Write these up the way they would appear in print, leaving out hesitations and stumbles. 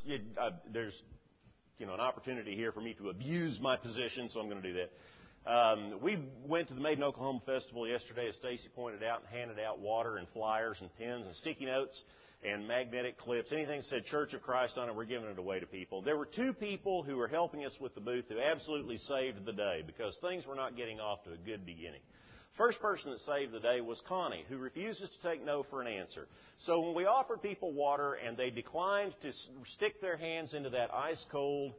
there's an opportunity here for me to abuse my position, so I'm going to do that. We went to the Made in Oklahoma Festival yesterday, as Stacy pointed out, and handed out water and flyers and pens and sticky notes and magnetic clips. Anything that said Church of Christ on it, we're giving it away to people. There were two people who were helping us with the booth who absolutely saved the day because things were not getting off to a good beginning. First person that saved the day was Connie, who refuses to take no for an answer. So when we offered people water and they declined to stick their hands into that ice-cold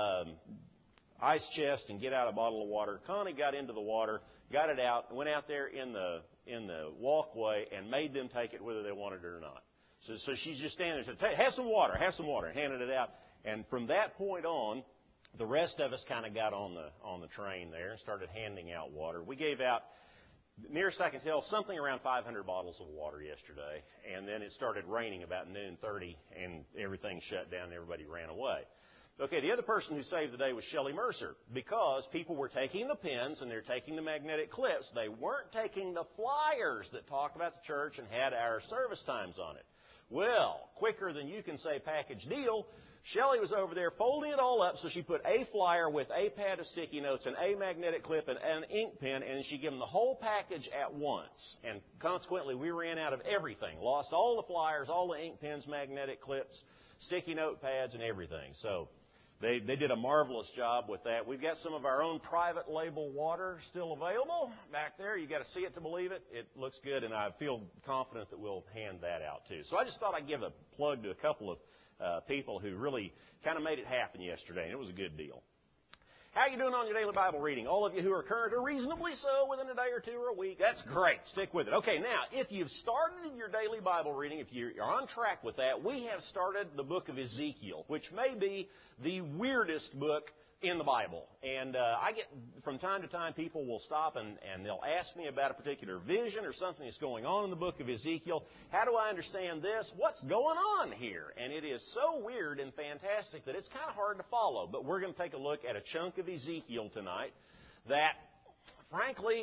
ice chest and get out a bottle of water, Connie got into the water, got it out, went out there in the walkway and made them take it whether they wanted it or not. So she's just standing there and said, have some water, and handed it out. And from that point on, the rest of us kind of got on the train there and started handing out water. We gave out, nearest I can tell, something around 500 bottles of water yesterday. And then it started raining about noon 30, and everything shut down and everybody ran away. Okay, the other person who saved the day was Shelley Mercer, because people were taking the pens and they're taking the magnetic clips. They weren't taking the flyers that talked about the church and had our service times on it. Well, quicker than you can say package deal, Shelley was over there folding it all up, so she put a flyer with a pad of sticky notes and a magnetic clip and an ink pen, and she gave them the whole package at once. And consequently, we ran out of everything. Lost all the flyers, all the ink pens, magnetic clips, sticky note pads, and everything. So they did a marvelous job with that. We've got some of our own private label water still available back there. You got to see it to believe it. It looks good, and I feel confident that we'll hand that out too. So I just thought I'd give a plug to a couple of people who really kind of made it happen yesterday, and it was a good deal. How are you doing on your daily Bible reading? All of you who are current or reasonably so within a day or two or a week, that's great. Stick with it. Okay, now, if you've started your daily Bible reading, if you're on track with that, we have started the book of Ezekiel, which may be the weirdest book in the Bible. And I get, from time to time, people will stop and they'll ask me about a particular vision or something that's going on in the book of Ezekiel. How do I understand this? What's going on here? And it is so weird and fantastic that it's kind of hard to follow. But we're going to take a look at a chunk of Ezekiel tonight that, frankly,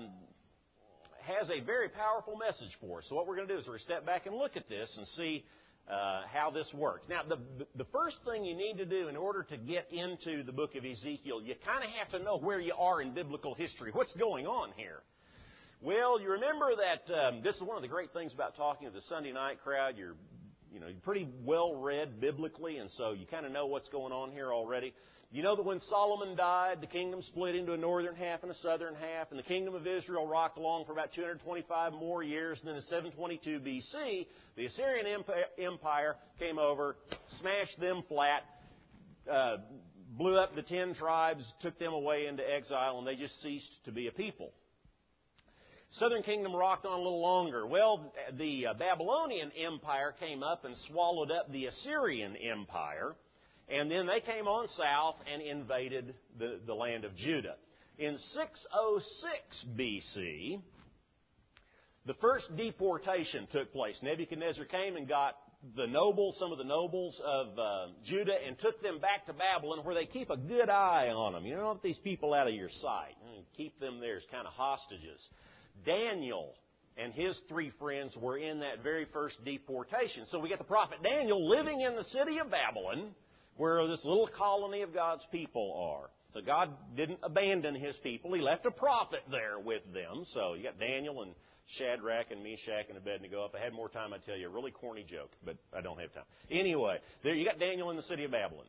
has a very powerful message for us. So what we're going to do is we're going to step back and look at this and see how this works. Now, the first thing you need to do in order to get into the book of Ezekiel, you kind of have to know where you are in biblical history. What's going on here? Well, you remember that this is one of the great things about talking to the Sunday night crowd. You're pretty well read biblically, and so you kind of know what's going on here already. You know that when Solomon died, the kingdom split into a northern half and a southern half, and the kingdom of Israel rocked along for about 225 more years. And then in 722 B.C., the Assyrian Empire came over, smashed them flat, blew up the 10 tribes, took them away into exile, and they just ceased to be a people. Southern kingdom rocked on a little longer. Well, the Babylonian Empire came up and swallowed up the Assyrian Empire. And then they came on south and invaded the land of Judah. In 606 B.C., the first deportation took place. Nebuchadnezzar came and got some of the nobles of Judah, and took them back to Babylon, where they keep a good eye on them. You don't want these people out of your sight. Keep them there as kind of hostages. Daniel and his 3 friends were in that very first deportation. So we get the prophet Daniel living in the city of Babylon, where this little colony of God's people are. So God didn't abandon His people. He left a prophet there with them. So you got Daniel and Shadrach and Meshach and Abednego. If I had more time, I'd tell you a really corny joke, but I don't have time. Anyway, there you got Daniel in the city of Babylon.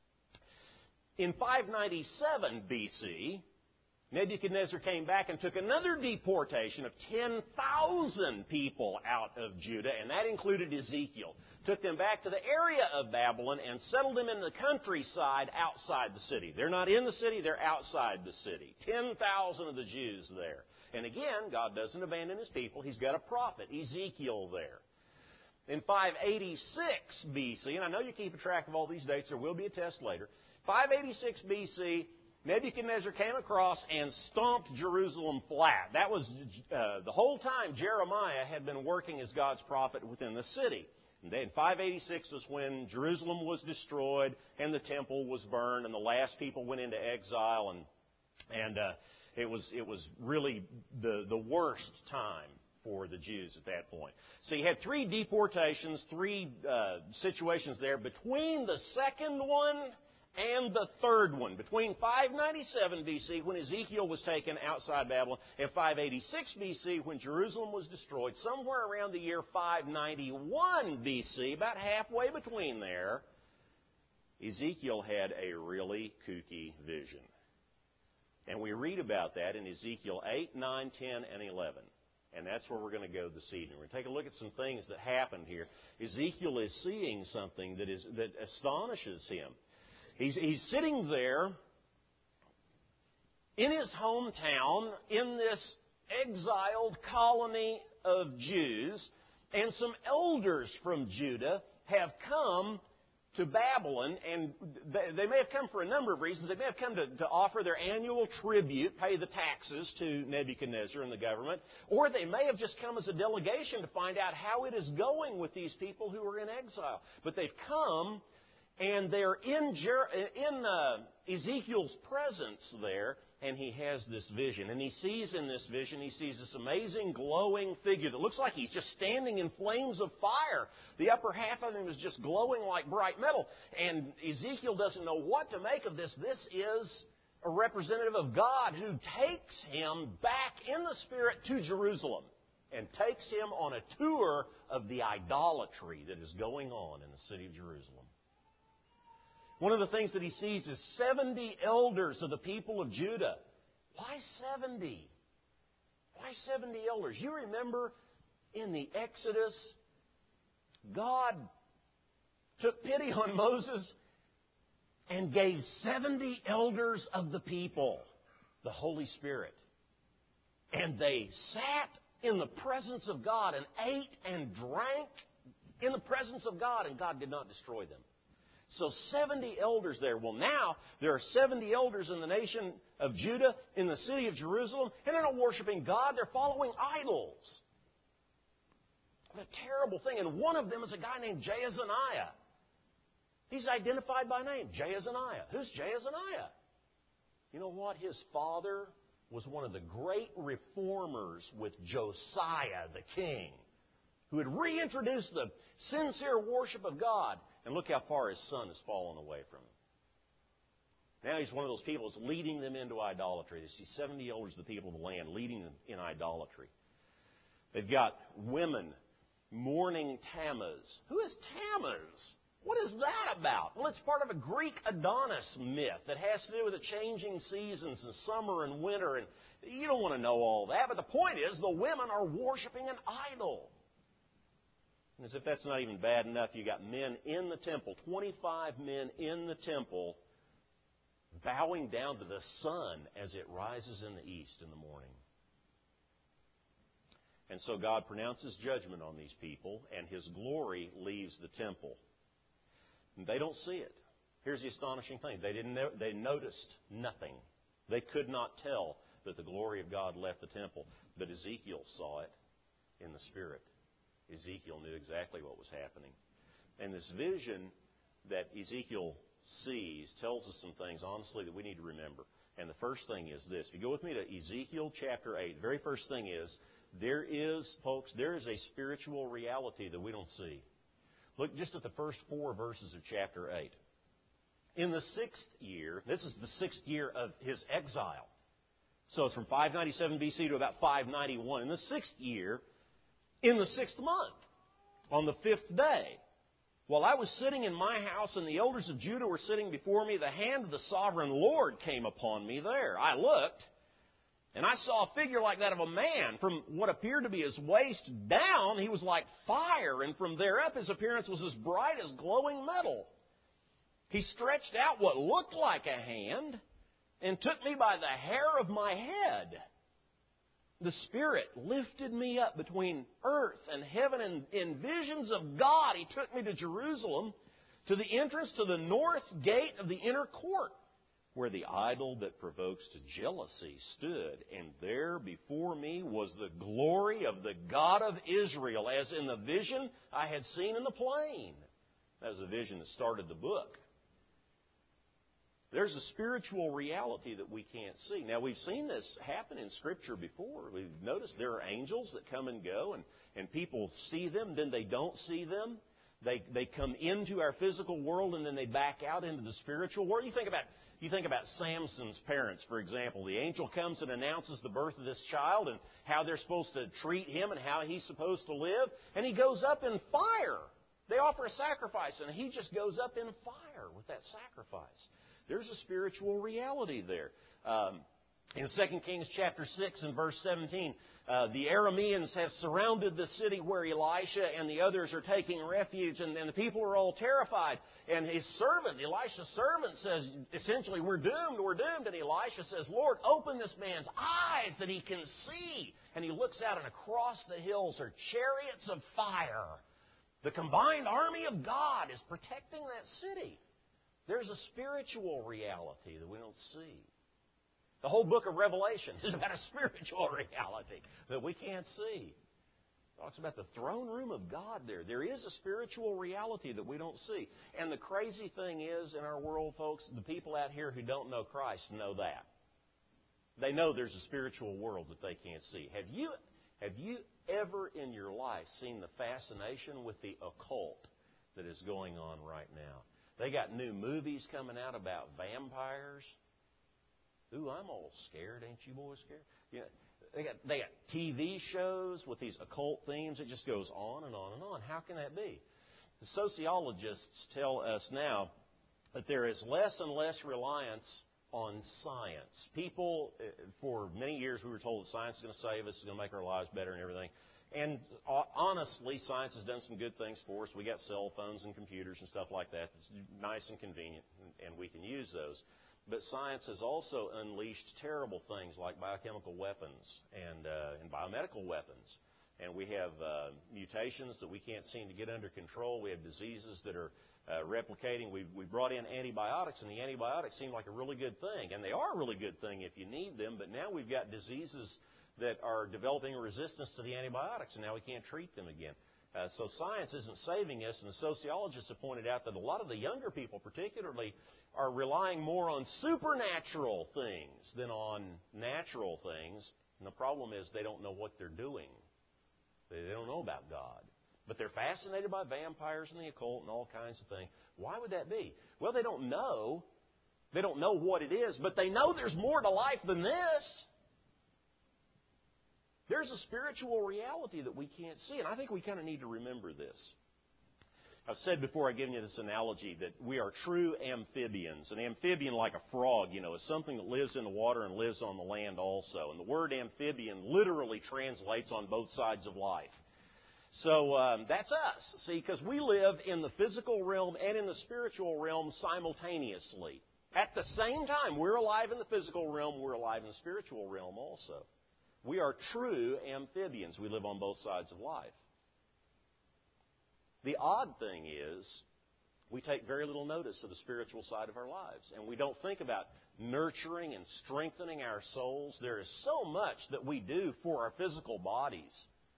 In 597 B.C., Nebuchadnezzar came back and took another deportation of 10,000 people out of Judah, and that included Ezekiel. Took them back to the area of Babylon and settled them in the countryside outside the city. They're not in the city, they're outside the city. 10,000 of the Jews there. And again, God doesn't abandon His people. He's got a prophet, Ezekiel, there. In 586 B.C., and I know you're keeping track of all these dates, there will be a test later. 586 B.C., Nebuchadnezzar came across and stomped Jerusalem flat. That was the whole time Jeremiah had been working as God's prophet within the city. And then 586 was when Jerusalem was destroyed and the temple was burned and the last people went into exile, and it was really the worst time for the Jews at that point. So you had 3 deportations, 3 situations there between the second one and the third one. Between 597 B.C., when Ezekiel was taken outside Babylon, and 586 B.C., when Jerusalem was destroyed, somewhere around the year 591 B.C., about halfway between there, Ezekiel had a really kooky vision. And we read about that in Ezekiel 8, 9, 10, and 11. And that's where we're going to go this evening. We're going to take a look at some things that happened here. Ezekiel is seeing something that astonishes him. He's sitting there in his hometown in this exiled colony of Jews, and some elders from Judah have come to Babylon, and they may have come for a number of reasons. They may have come to offer their annual tribute, pay the taxes to Nebuchadnezzar and the government, or they may have just come as a delegation to find out how it is going with these people who are in exile. But they've come, and they're in Ezekiel's presence there, and he has this vision. And he sees in this vision, he sees this amazing glowing figure that looks like he's just standing in flames of fire. The upper half of him is just glowing like bright metal. And Ezekiel doesn't know what to make of this. This is a representative of God who takes him back in the Spirit to Jerusalem and takes him on a tour of the idolatry that is going on in the city of Jerusalem. One of the things that he sees is 70 elders of the people of Judah. Why 70? Why 70 elders? You remember in the Exodus, God took pity on Moses and gave 70 elders of the people the Holy Spirit. And they sat in the presence of God and ate and drank in the presence of God, and God did not destroy them. So 70 elders there. Well, now there are 70 elders in the nation of Judah, in the city of Jerusalem, and they're not worshiping God. They're following idols. What a terrible thing. And one of them is a guy named Jaazaniah. He's identified by name, Jaazaniah. Who's Jaazaniah? You know what? His father was one of the great reformers with Josiah, the king, who had reintroduced the sincere worship of God. And look how far his son has fallen away from him. Now he's one of those people that's leading them into idolatry. They see 70 elders of the people of the land leading them in idolatry. They've got women mourning Tammuz. Who is Tammuz? What is that about? Well, it's part of a Greek Adonis myth that has to do with the changing seasons and summer and winter. And you don't want to know all that. But the point is, the women are worshiping an idol. And as if that's not even bad enough, you got men in the temple, 25 men in the temple, bowing down to the sun as it rises in the east in the morning. And so God pronounces judgment on these people, and His glory leaves the temple. And they don't see it. Here's the astonishing thing. They noticed nothing. They could not tell that the glory of God left the temple. But Ezekiel saw it in the Spirit. Ezekiel knew exactly what was happening. And this vision that Ezekiel sees tells us some things, honestly, that we need to remember. And the first thing is this. If you go with me to Ezekiel chapter 8, the very first thing is, there is a spiritual reality that we don't see. Look just at the first 4 verses of chapter 8. In the 6th year, this is the 6th year of his exile. So it's from 597 BC to about 591. In the 6th year, in the 6th month, on the 5th day, while I was sitting in my house and the elders of Judah were sitting before me, the hand of the sovereign Lord came upon me there. I looked, and I saw a figure like that of a man. From what appeared to be his waist down, he was like fire, and from there up his appearance was as bright as glowing metal. He stretched out what looked like a hand and took me by the hair of my head. The Spirit lifted me up between earth and heaven, and in visions of God, He took me to Jerusalem, to the entrance to the north gate of the inner court, where the idol that provokes to jealousy stood. And there before me was the glory of the God of Israel, as in the vision I had seen in the plain. That was the vision that started the book. There's a spiritual reality that we can't see. Now, we've seen this happen in Scripture before. We've noticed there are angels that come and go, and people see them, then they don't see them. They come into our physical world, and then they back out into the spiritual world. You think about Samson's parents, for example. The angel comes and announces the birth of this child and how they're supposed to treat him and how he's supposed to live. And he goes up in fire. They offer a sacrifice, and he just goes up in fire with that sacrifice. There's a spiritual reality there. In 2 Kings chapter 6 and verse 17, the Arameans have surrounded the city where Elisha and the others are taking refuge, and the people are all terrified. And his servant, Elisha's servant, says, essentially, we're doomed. And Elisha says, Lord, open this man's eyes that he can see. And he looks out, and across the hills are chariots of fire. The combined army of God is protecting that city. There's a spiritual reality that we don't see. The whole book of Revelation is about a spiritual reality that we can't see. It talks about the throne room of God there. There is a spiritual reality that we don't see. And the crazy thing is, in our world, folks, the people out here who don't know Christ know that. They know there's a spiritual world that they can't see. Have you ever in your life seen the fascination with the occult that is going on right now? They got new movies coming out about vampires. Ooh, I'm all scared. Ain't you boys scared? You know, they got TV shows with these occult themes. It just goes on and on and on. How can that be? The sociologists tell us now that there is less and less reliance on science. People, for many years, we were told that science is going to save us, it's going to make our lives better and everything. And honestly, science has done some good things for us. We got cell phones and computers and stuff like that. It's nice and convenient, and we can use those. But science has also unleashed terrible things like biochemical weapons and biomedical weapons. And we have mutations that we can't seem to get under control. We have diseases that are replicating. We brought in antibiotics, and the antibiotics seem like a really good thing. And they are a really good thing if you need them. But now we've got diseases that are developing a resistance to the antibiotics, and now we can't treat them again. So science isn't saving us, and the sociologists have pointed out that a lot of the younger people particularly are relying more on supernatural things than on natural things. And the problem is they don't know what they're doing. They don't know about God. But they're fascinated by vampires and the occult and all kinds of things. Why would that be? Well, they don't know. They don't know what it is, but they know there's more to life than this. There's a spiritual reality that we can't see, and I think we kind of need to remember this. I've said before, I've given you this analogy that we are true amphibians. An amphibian, like a frog, is something that lives in the water and lives on the land also. And the word amphibian literally translates on both sides of life. So that's us, see, because we live in the physical realm and in the spiritual realm simultaneously. At the same time, we're alive in the physical realm, we're alive in the spiritual realm also. We are true amphibians. We live on both sides of life. The odd thing is, we take very little notice of the spiritual side of our lives, and we don't think about nurturing and strengthening our souls. There is so much that we do for our physical bodies.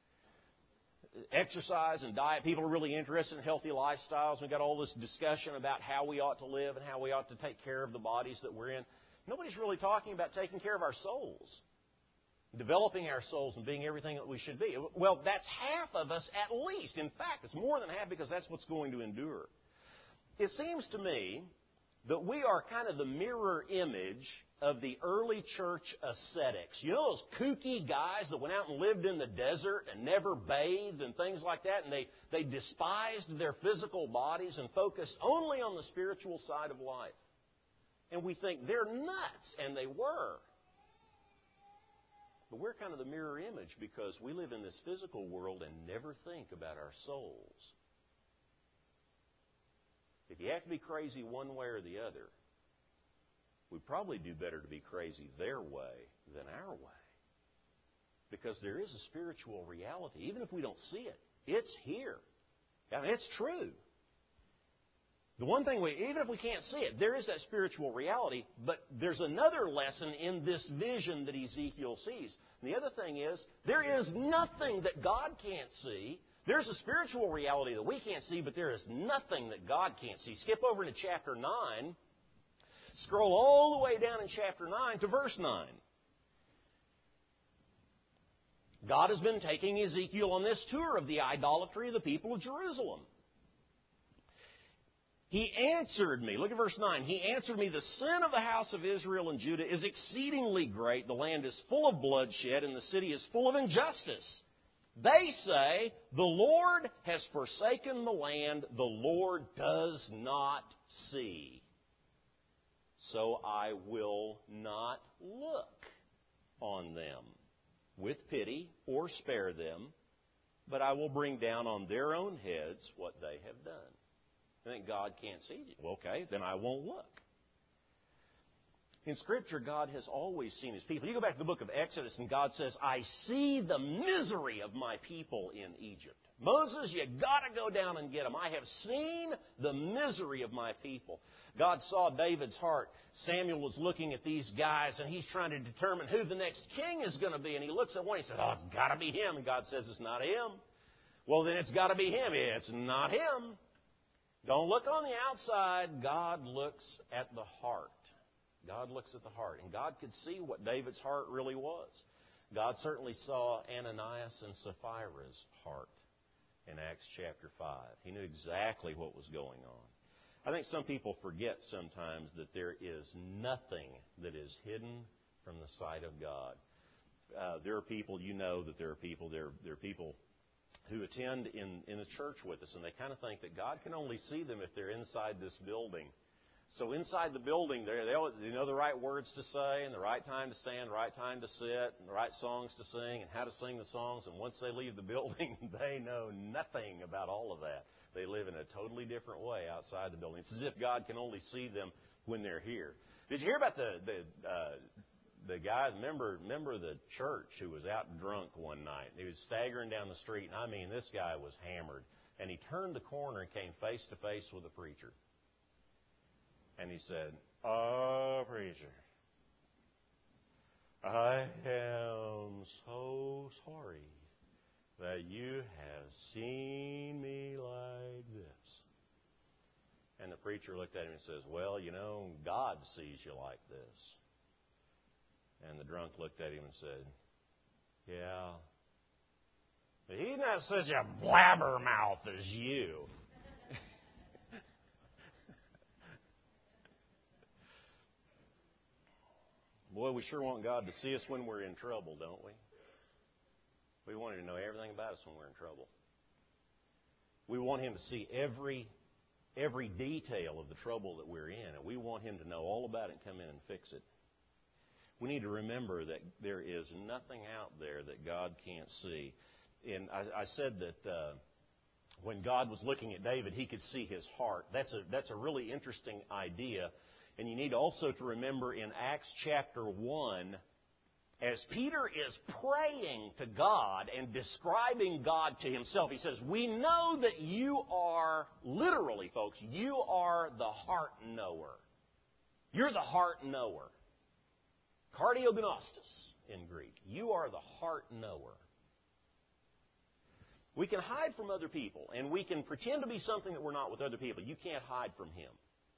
Exercise and diet. People are really interested in healthy lifestyles. We've got all this discussion about how we ought to live and how we ought to take care of the bodies that we're in. Nobody's really talking about taking care of our souls, developing our souls and being everything that we should be. Well, that's half of us at least. In fact, it's more than half because that's what's going to endure. It seems to me that we are kind of the mirror image of the early church ascetics. You know those kooky guys that went out and lived in the desert and never bathed and things like that, and they despised their physical bodies and focused only on the spiritual side of life. And we think they're nuts, and they were. But we're kind of the mirror image because we live in this physical world and never think about our souls. If you have to be crazy one way or the other, we'd probably do better to be crazy their way than our way. Because there is a spiritual reality. Even if we don't see it, it's here. I mean, it's true. The one thing, even if we can't see it, there is that spiritual reality, but there's another lesson in this vision that Ezekiel sees. And the other thing is, there is nothing that God can't see. There's a spiritual reality that we can't see, but there is nothing that God can't see. Skip over to chapter 9. Scroll all the way down in chapter 9 to verse 9. God has been taking Ezekiel on this tour of the idolatry of the people of Jerusalem. He answered me. Look at verse 9. He answered me, the sin of the house of Israel and Judah is exceedingly great. The land is full of bloodshed, and the city is full of injustice. They say, the Lord has forsaken the land. The Lord does not see. So I will not look on them with pity or spare them, but I will bring down on their own heads what they have done. I think God can't see you. Well, okay, then I won't look. In Scripture, God has always seen His people. You go back to the book of Exodus, and God says, I see the misery of my people in Egypt. Moses, you got to go down and get them. I have seen the misery of my people. God saw David's heart. Samuel was looking at these guys, and he's trying to determine who the next king is going to be. And he looks at one, and he says, oh, it's got to be him. And God says, it's not him. Well, then it's got to be him. It's not him. Don't look on the outside. God looks at the heart. God looks at the heart. And God could see what David's heart really was. God certainly saw Ananias and Sapphira's heart in Acts chapter 5. He knew exactly what was going on. I think some people forget sometimes that there is nothing that is hidden from the sight of God. There are people, you know that there are people who attend in the church with us, and they kind of think that God can only see them if they're inside this building. So inside the building, they know the right words to say, and the right time to stand, the right time to sit, and the right songs to sing, and how to sing the songs. And once they leave the building, they know nothing about all of that. They live in a totally different way outside the building. It's as if God can only see them when they're here. Did you hear about the guy, member of the church, who was out drunk one night? He was staggering down the street, and I mean, this guy was hammered. And he turned the corner and came face to face with the preacher. And he said, "Oh, preacher, I am so sorry that you have seen me like this." And the preacher looked at him and says, "Well, you know, God sees you like this." And the drunk looked at him and said, "Yeah, but he's not such a blabbermouth as you." Boy, we sure want God to see us when we're in trouble, don't we? We want Him to know everything about us when we're in trouble. We want Him to see every detail of the trouble that we're in, and we want Him to know all about it and come in and fix it. We need to remember that there is nothing out there that God can't see. And I said that when God was looking at David, He could see his heart. That's a really interesting idea. And you need also to remember in Acts chapter 1, as Peter is praying to God and describing God to himself, he says, "We know that you are," literally, folks, "you are the heart knower." You're the heart knower. Kardiognostos in Greek. You are the heart knower. We can hide from other people, and we can pretend to be something that we're not with other people. You can't hide from Him.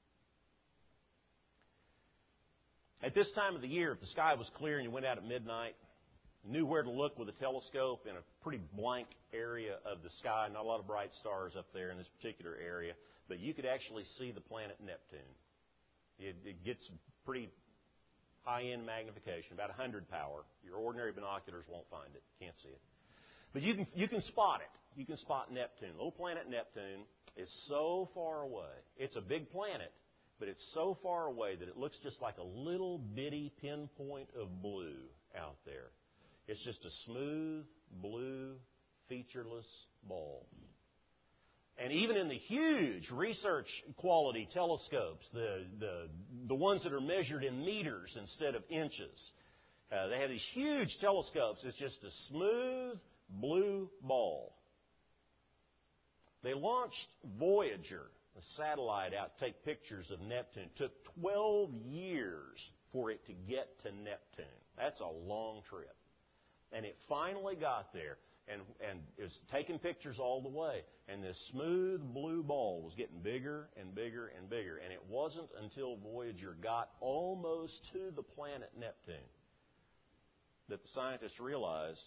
At this time of the year, if the sky was clear and you went out at midnight, you knew where to look with a telescope in a pretty blank area of the sky, not a lot of bright stars up there in this particular area, but you could actually see the planet Neptune. It gets pretty high-end magnification, about 100 power. Your ordinary binoculars won't find it. Can't see it. But you can spot it. You can spot Neptune. Little planet Neptune is so far away. It's a big planet, but it's so far away that it looks just like a little bitty pinpoint of blue out there. It's just a smooth, blue, featureless ball. And even in the huge research quality telescopes, the ones that are measured in meters instead of inches, they have these huge telescopes. It's just a smooth, blue ball. They launched Voyager, a satellite, out to take pictures of Neptune. It took 12 years for it to get to Neptune. That's a long trip. And it finally got there. and it was taking pictures all the way. And this smooth blue ball was getting bigger and bigger and bigger. And it wasn't until Voyager got almost to the planet Neptune that the scientists realized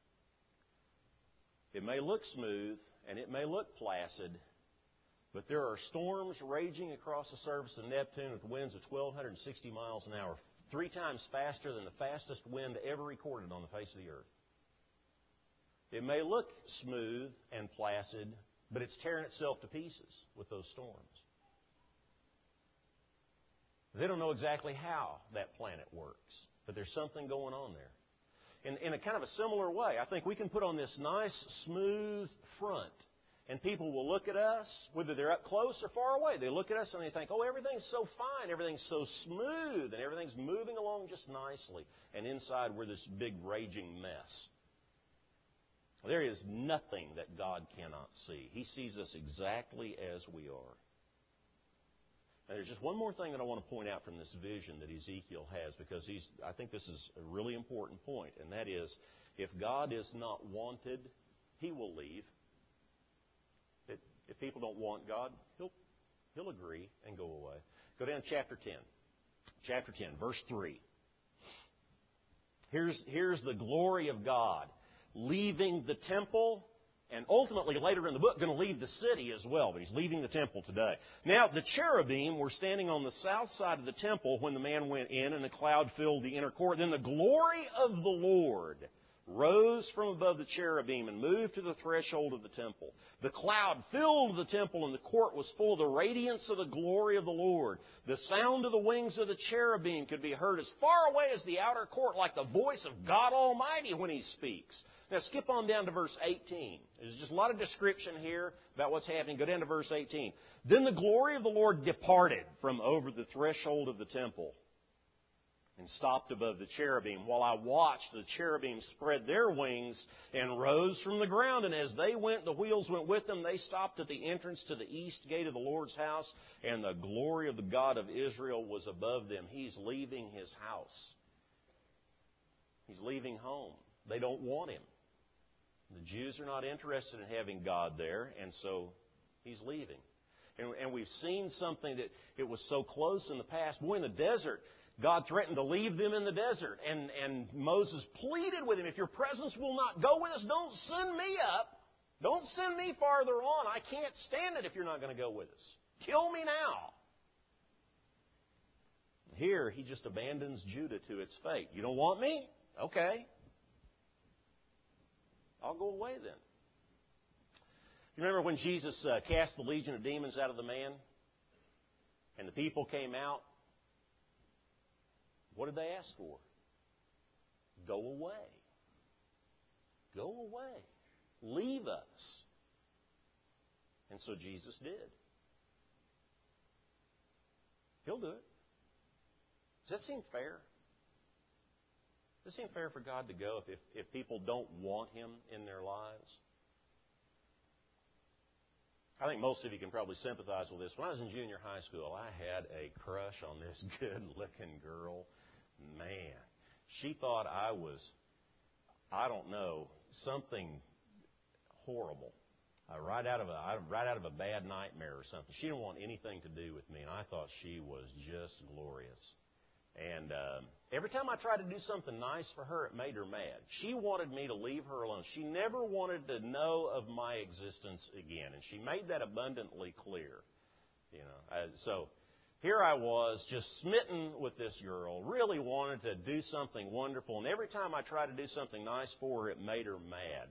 it may look smooth and it may look placid, but there are storms raging across the surface of Neptune with winds of 1,260 miles an hour, 3 times faster than the fastest wind ever recorded on the face of the earth. It may look smooth and placid, but it's tearing itself to pieces with those storms. They don't know exactly how that planet works, but there's something going on there. In a kind of a similar way, I think we can put on this nice, smooth front, and people will look at us, whether they're up close or far away. They look at us and they think, oh, everything's so fine, everything's so smooth, and everything's moving along just nicely. And inside, we're this big, raging mess. There is nothing that God cannot see. He sees us exactly as we are. Now, there's just one more thing that I want to point out from this vision that Ezekiel has, because I think this is a really important point, and that is, if God is not wanted, He will leave. If people don't want God, He'll agree and go away. Go down to chapter 10. Chapter 10, verse 3. Here's the glory of God leaving the temple, and ultimately later in the book going to leave the city as well, but He's leaving the temple today. Now, the cherubim were standing on the south side of the temple when the man went in, and the cloud filled the inner court. Then the glory of the Lord rose from above the cherubim and moved to the threshold of the temple. The cloud filled the temple, and the court was full of the radiance of the glory of the Lord. The sound of the wings of the cherubim could be heard as far away as the outer court, like the voice of God Almighty when He speaks. Now skip on down to verse 18. There's just a lot of description here about what's happening. Go down to verse 18. Then the glory of the Lord departed from over the threshold of the temple and stopped above the cherubim. While I watched, the cherubim spread their wings and rose from the ground. And as they went, the wheels went with them. They stopped at the entrance to the east gate of the Lord's house, and the glory of the God of Israel was above them. He's leaving His house. He's leaving home. They don't want Him. The Jews are not interested in having God there, and so He's leaving. And we've seen something that it was so close in the past. Boy, in the desert, God threatened to leave them in the desert. And Moses pleaded with Him, if your presence will not go with us, don't send me up. Don't send me farther on. I can't stand it if you're not going to go with us. Kill me now. Here, He just abandons Judah to its fate. You don't want me? Okay. I'll go away then. You remember when Jesus cast the legion of demons out of the man? And the people came out? What did they ask for? Go away. Go away. Leave us. And so Jesus did. He'll do it. Does that seem fair? Does it seem fair for God to go if people don't want Him in their lives? I think most of you can probably sympathize with this. When I was in junior high school, I had a crush on this good-looking girl. Man, she thought I was, I don't know, something horrible. Right out of a bad nightmare or something. She didn't want anything to do with me, and I thought she was just glorious. And every time I tried to do something nice for her, it made her mad. She wanted me to leave her alone. She never wanted to know of my existence again, and she made that abundantly clear. So here I was, just smitten with this girl, really wanted to do something wonderful, and every time I tried to do something nice for her, it made her mad.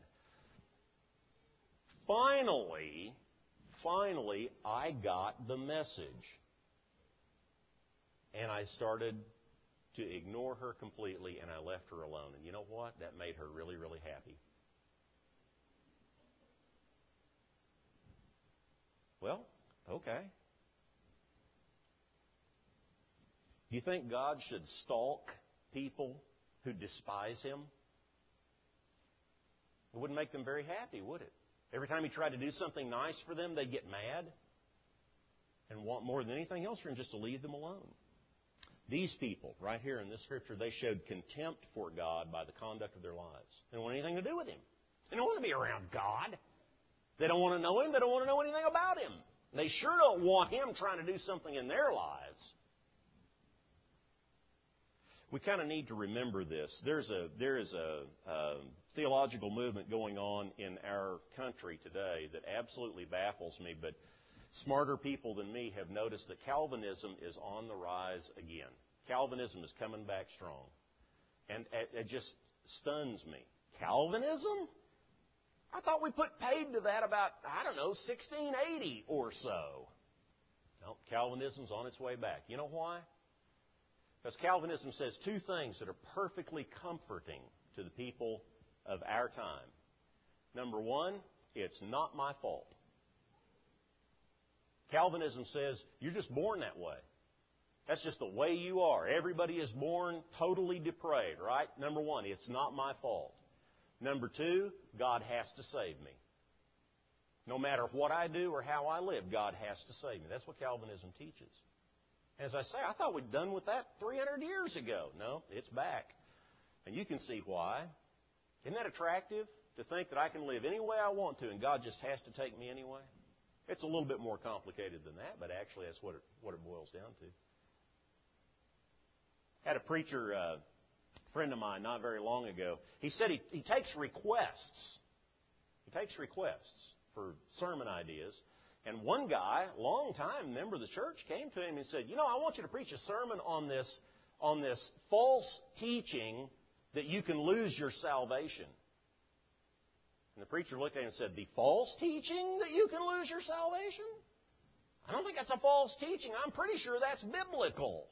Finally, I got the message. And I started to ignore her completely, and I left her alone. And you know what? That made her really, really happy. Well, okay. Do you think God should stalk people who despise Him? It wouldn't make them very happy, would it? Every time He tried to do something nice for them, they'd get mad and want more than anything else for Him just to leave them alone. These people, right here in this scripture, they showed contempt for God by the conduct of their lives. They didn't want anything to do with Him. They don't want to be around God. They don't want to know Him. They don't want to know anything about Him. They sure don't want Him trying to do something in their lives. We kind of need to remember this. There is a theological movement going on in our country today that absolutely baffles me, but smarter people than me have noticed that Calvinism is on the rise again. Calvinism is coming back strong. And it just stuns me. Calvinism? I thought we put paid to that about, 1680 or so. No, Calvinism's on its way back. You know why? Because Calvinism says two things that are perfectly comforting to the people of our time. Number one, it's not my fault. Calvinism says you're just born that way. That's just the way you are. Everybody is born totally depraved, right? Number one, it's not my fault. Number two, God has to save me. No matter what I do or how I live, God has to save me. That's what Calvinism teaches. As I say, I thought we'd done with that 300 years ago. No, it's back. And you can see why. Isn't that attractive to think that I can live any way I want to and God just has to take me anyway? It's a little bit more complicated than that, but actually that's what it boils down to. Had a preacher, friend of mine, not very long ago. He said he takes requests. He takes requests for sermon ideas. And one guy, long-time member of the church, came to him and said, I want you to preach a sermon on this false teaching that you can lose your salvation. And the preacher looked at him and said, the false teaching that you can lose your salvation? I don't think that's a false teaching. I'm pretty sure that's biblical.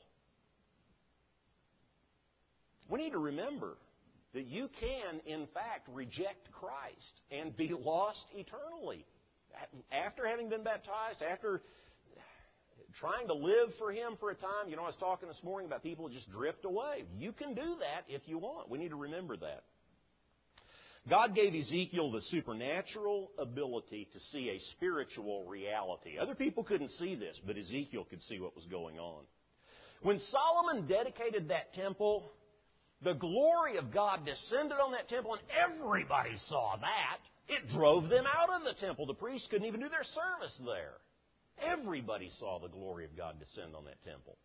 We need to remember that you can, in fact, reject Christ and be lost eternally. After having been baptized, after trying to live for Him for a time. I was talking this morning about people who just drift away. You can do that if you want. We need to remember that. God gave Ezekiel the supernatural ability to see a spiritual reality. Other people couldn't see this, but Ezekiel could see what was going on. When Solomon dedicated that temple, the glory of God descended on that temple, and everybody saw that. It drove them out of the temple. The priests couldn't even do their service there. Everybody saw the glory of God descend on that temple.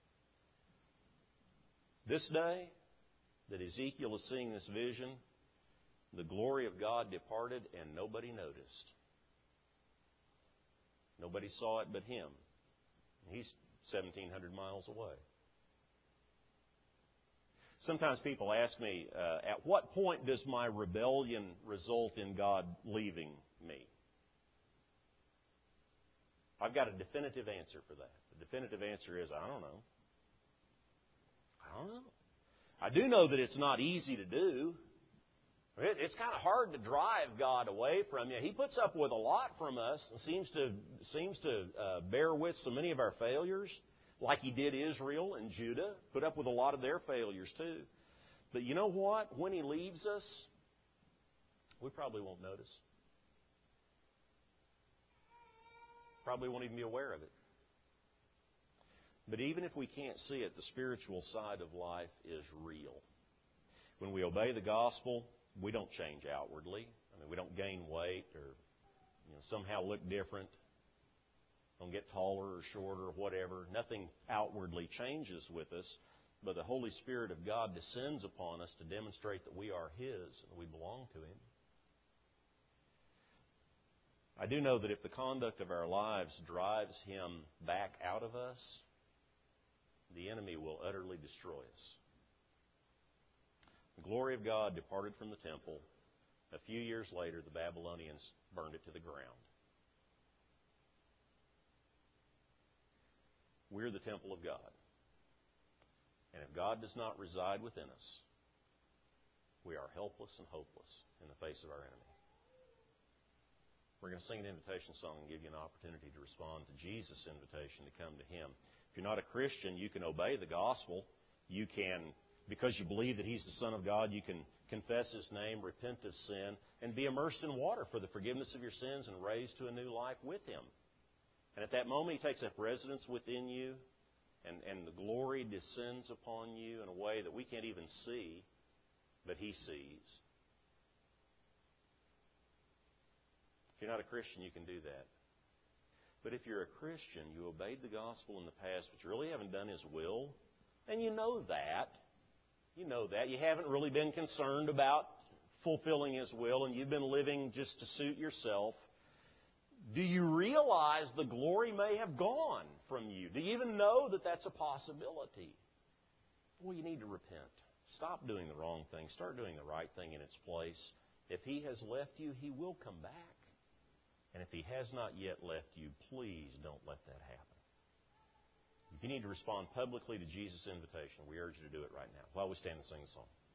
This day that Ezekiel is seeing this vision, the glory of God departed and nobody noticed. Nobody saw it but him. He's 1,700 miles away. Sometimes people ask me, at what point does my rebellion result in God leaving me? I've got a definitive answer for that. The definitive answer is, I don't know. I do know that it's not easy to do. It's kind of hard to drive God away from you. He puts up with a lot from us and seems to bear with so many of our failures, like He did Israel and Judah, put up with a lot of their failures too. But you know what? When He leaves us, we probably won't notice. Probably won't even be aware of it. But even if we can't see it, the spiritual side of life is real. When we obey the gospel, we don't change outwardly. We don't gain weight or somehow look different. Don't get taller or shorter or whatever. Nothing outwardly changes with us, but the Holy Spirit of God descends upon us to demonstrate that we are His and we belong to Him. I do know that if the conduct of our lives drives Him back out of us, the enemy will utterly destroy us. The glory of God departed from the temple. A few years later, the Babylonians burned it to the ground. We're the temple of God. And if God does not reside within us, we are helpless and hopeless in the face of our enemy. We're going to sing an invitation song and give you an opportunity to respond to Jesus' invitation to come to Him. If you're not a Christian, you can obey the gospel. You can, because you believe that He's the Son of God, you can confess His name, repent of sin, and be immersed in water for the forgiveness of your sins and raised to a new life with Him. And at that moment, He takes up residence within you, and the glory descends upon you in a way that we can't even see, but He sees. If you're not a Christian, you can do that. But if you're a Christian, you obeyed the gospel in the past, but you really haven't done His will, and you know that. You know that. You haven't really been concerned about fulfilling His will, and you've been living just to suit yourself. Do you realize the glory may have gone from you? Do you even know that that's a possibility? Well, you need to repent. Stop doing the wrong thing. Start doing the right thing in its place. If He has left you, He will come back. And if He has not yet left you, please don't let that happen. If you need to respond publicly to Jesus' invitation, we urge you to do it right now while we stand and sing the song.